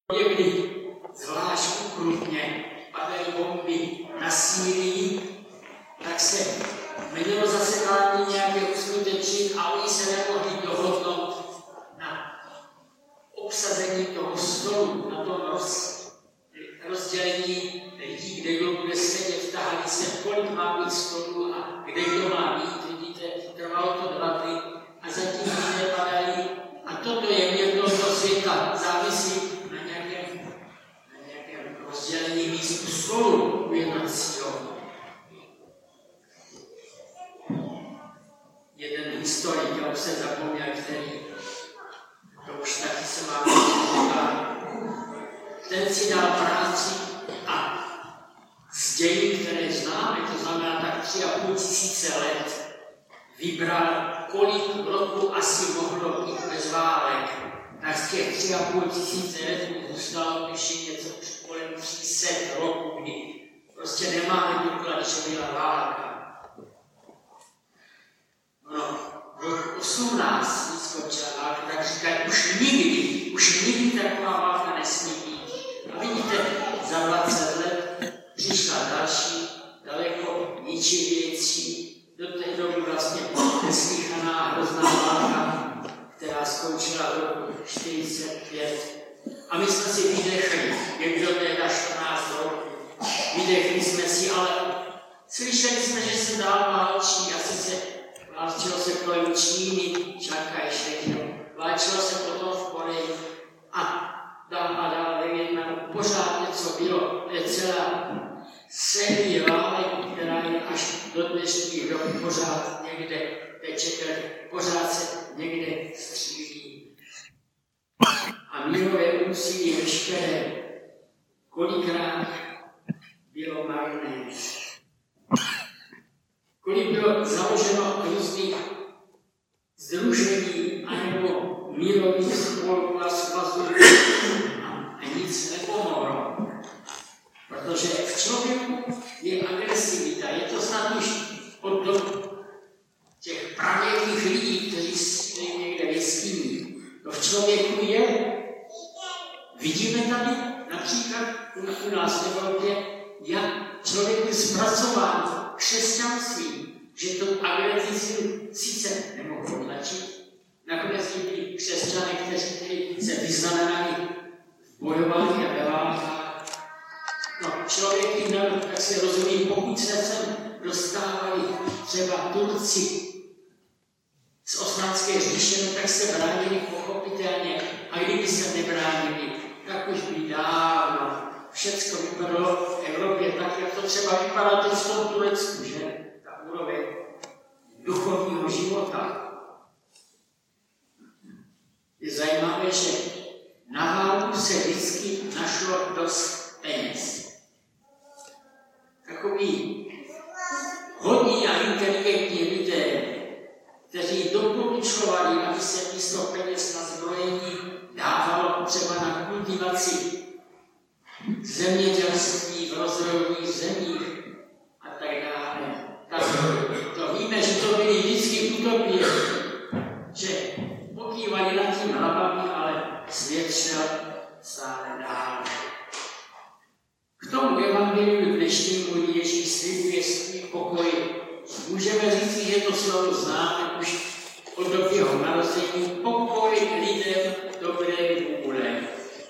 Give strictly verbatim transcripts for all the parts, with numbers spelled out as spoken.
někdy zvlášť ukrutně padaly bomby na Sýrii, tak se mělo zasedání nějaké uskutečnit a oni se nemohli dohodnout na obsazení toho stolu, na tom roz, rozdělení lidí, kde kdo bude sedět, tahali se, kolik má být stolů a kde kdo má být. Vidíte, trvalo to dva dny a zatím lidé padají. A toto je měrnost světa, závisí na nějakém, na nějakém rozdělení místu stolu u jednacího. Jeden historik, já už jsem zapomněl, který, to už taky se má říká, ten si dal práci a z dějin, které známe, to znamená tak tři a půl tisíce let, vybral, kolik roku asi mohlo být bez válek. Tak z těch tři a půl tisíce let mu zůstalo ještě něco už kolem tři sta roků, kdy prostě nemáme doklad, že byla válka. No, v roku osmnáct skončila válka, tak říkají, už nikdy, už nikdy taková válka nesmí být. A vidíte, za dvacet let přišla další, daleko ničivější, do té doby vlastně neslýchaná hrozná válka, která skončila v roku čtyřicet pět. A my jsme si vydechli, jak do této čtrnáct roků. Vydechli jsme si, ale slyšeli jsme, že se dál válčí, asi se válčilo se kolem Číny, Čankaj všechno. Válčilo se potom v Koreji a dál a dál ve Vietnamu. Pořád něco bylo, to je celá série válek, která je až do dnešní doby pořád někde teče, pořád se někde střílí. A mírové úsilí veškeré kolikrát bylo marné. Kolik bylo založeno různých sdružení anebo mírových spolků a svazů a nic nepomohlo. Protože v člověku je agresivita. Je to snad už od dob těch pravěkých lidí, kteří si někde v jeskyní. To v člověku je. Vidíme tady například u nás v Evropě, jak člověk je zpracován křesťanstvím, že tu agresivitu sice nemohou tlačit. Nakonec byli křesťané, kteří se vyznamenali v bojování a ve válkách. No, člověk jinak, tak se rozumí, pokud se sem dostávali třeba Turci z Osmanské říše, no, tak se bránili pochopitelně. A kdyby se nebránili, tak už by dávno všecko vypadalo v Evropě tak, jak to třeba vypadá teď v tom Turecku, že? Ta úroveň duchovního života. Je zajímavé, že na válku se vždycky našlo dost peněz. Takový hodní a inteligentní lidé, kteří doporučovali, aby se místo peněz na zbrojení dávalo třeba na kultivaci zemědělství v rozvojových zemích a tak dále. Tak to víme, že to byly vždycky utopie, že pokývali nad tím hlavami, ale svět šel stále dál. K tomu evangeliu dnešnímu Ježíš slibuje svůj pokoj. Můžeme říct, že to slovo známe už od doby jeho narození. Pokoj lidem dobré vůle.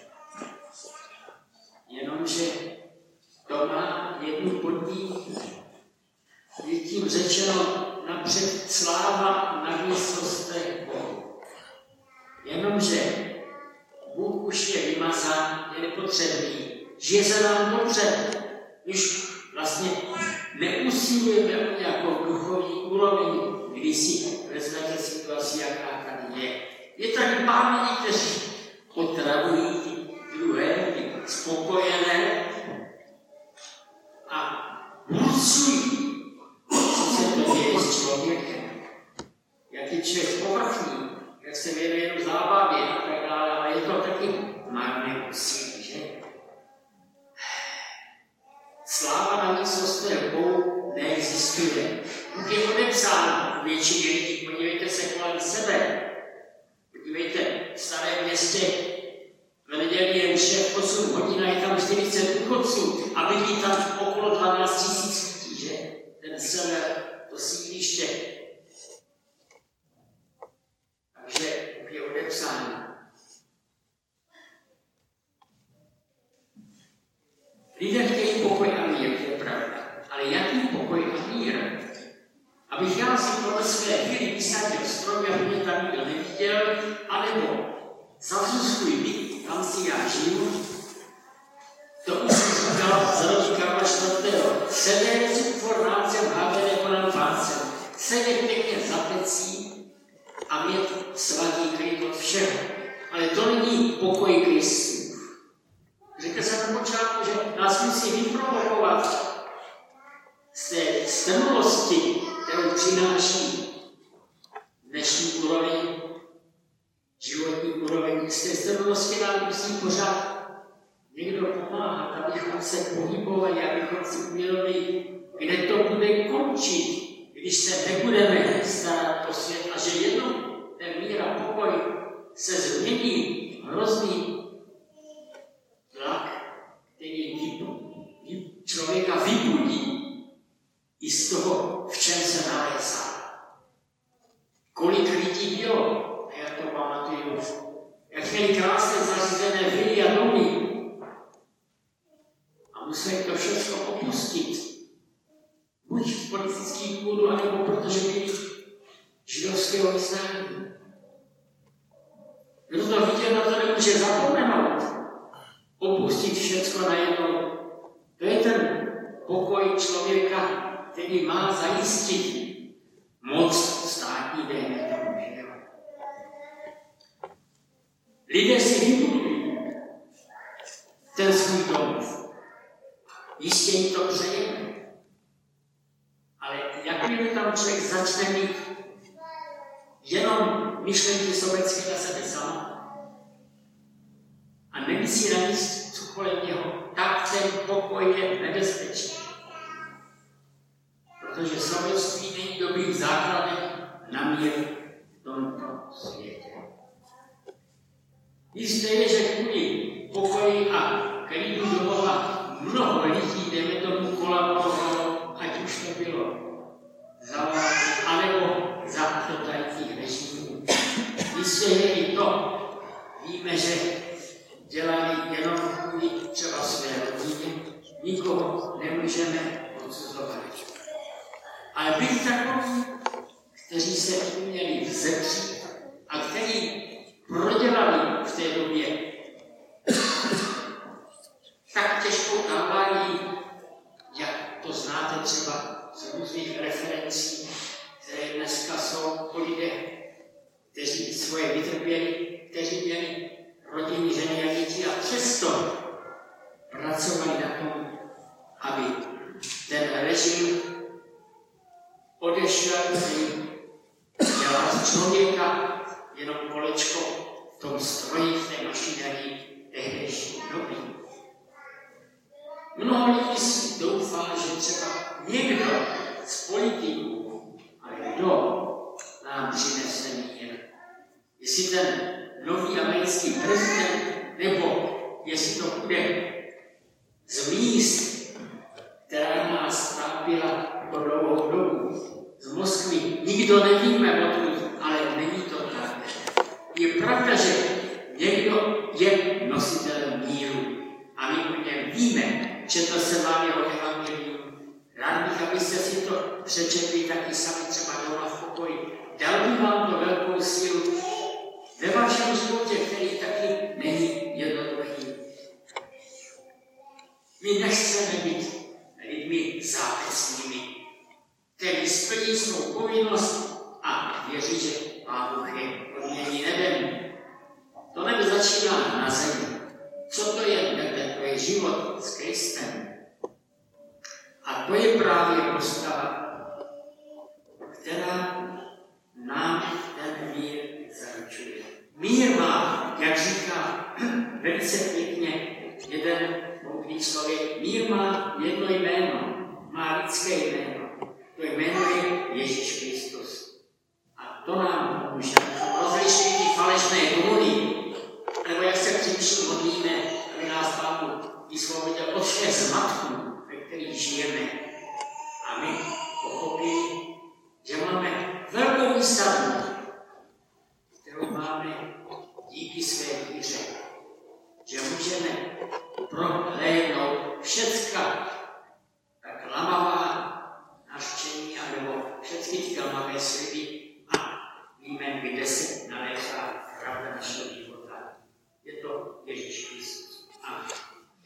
Jenomže to má jednu podmínku. Je tím řečeno napřed sláva na výsostech Bohu. Jenomže Bůh už je vymazán, je nepotřebný. Žije se nám dobře, když vlastně neusilujeme o nějakou duchovní úroveň, když si vezmete situaci, jaká tady je. Je tady pár lidí, kteří otravují ty druhé, ty spokojené a vnucují, co se to děje s člověkem. Jak je člověk povrchní, jak se věnuje jenom zábavě a tak dále, ale je to taky marné úsilí, že? Sláva na výsostech Bohu neexistuje. Bůh je odepsán většině lidí. Podívejte se kolem sebe. Podívejte v starém městě v neděli je ještě v osm hodin a je tam čtyřicet důchodců a bydlí tam okolo dvanáct tisíc lidí, že? Ten sever, to sídliště. Takže je odepsání. Lidé chtějí pokoj a mír, to je pravda. Ale jaký pokoj a mír? Abych já si podle své víry vysadil strom, aby mě tam nikdo neviděl, anebo zavřu svůj byt, tam si já žiju. To už jsem říkal za rodiče Karla čtvrtého. Sedět for nácem hábené ponad páncem. Sedět pěkně za pecí a mít svatý klid od všeho. Ale to není pokoj Kristův. Řekl jsem na počátku, že nás musí vyprovokovat z té strnulosti, kterou přináší dnešní úroveň, životní úroveň. Z té strnulosti nám musí pořád někdo pomáhat, abychom se pohybovali, abychom si uvědomili, kde to bude končit, když se nebudeme starat o svět a že jednou ten mír a pokoj se změní hrozný tlak, který člověka vybudí i z toho, v čem se nalézá. Kolik lidí bylo, já to pamatuju, jak měli krásné zařízené vily a domy a museli to všechno opustit. Buď v politických důvodů, anebo protože byli židovského vyznání. Kdo to viděl, na to nemůže zapomenout. Opustit všechno najednou. To je ten pokoj člověka, který má zajistit moc státní, dejme tomu, že jo. Lidé si vybudují ten svůj domov. Jistě jim to přejeme. Ale jakmile tam člověk začne mít jenom myšlenky sobecké na sebe sama a nemyslí na nic, co kolem něho, tak ten pokoj je nebezpečný. Protože sobectví není dobrým základem na mír v tomto světě. Jisté je, že kvůli pokoji a klidu domova mnoho lidí, dejme tomu, kolaborovalo, ať už to bylo za války, anebo za totalitních režimů. Jistě je i to, víme, že dělali jenom kvůli třeba své rodině, nikoho nemůžeme odsuzovat. Ale byli takoví, kteří se uměli vzepřít a kteří prodělali v té době tak těžkou kalvárii, jak to znáte třeba z různých referencí, které dneska jsou o lidech, kteří svoje vytrpěli, kteří měli rodiny, ženy a děti a přesto pracovali na tom, aby ten režim odešel, který dělal z člověka jenom kolečko v tom stroji, v té mašinerii tehdejší doby. Mnoho lidí si doufá, že třeba někdo z politiků, ale kdo nám přinese mír. Jestli ten nový americký prezident, nebo jestli to bude z míst, která nás trápila po dlouhou dobu, z Moskvy. Nikdo nevíme odkud, ale není to tak. Je pravda, že někdo je nositelem míru a my o něm víme. Četl jsem vám jeho evangelium. Rád bych, abyste si to přečetli taky sami třeba doma v pokoji. Dal bych vám to velkou sílu ve vašem životě, který taky není jednoduchý. My nechceme být lidmi zápasnými, který splní svou povinnost a věří, že Pán Bůh je odmění nebem. To nebe začíná na zemi. Co to je nebe? To je život s Kristem. A to je právě postava, která nám ten mír zaručuje. Mír má, jak říká velice pěkně jeden moudrý člověk, mír má jedno jméno, má lidské jméno. To jméno je Ježíš Kristus. A to nám pomůže. Rozlišit ty falešné důvody, nebo jak se příště modlíme, vysvobodil od všech zmatků, ve kterých žijeme. A my pochopili, že máme velkou výsadu, kterou máme díky své víře. Že můžeme prohlédnout všecka ta klamavá nařčení, anebo všechny ty klamavé sliby a víme, kde se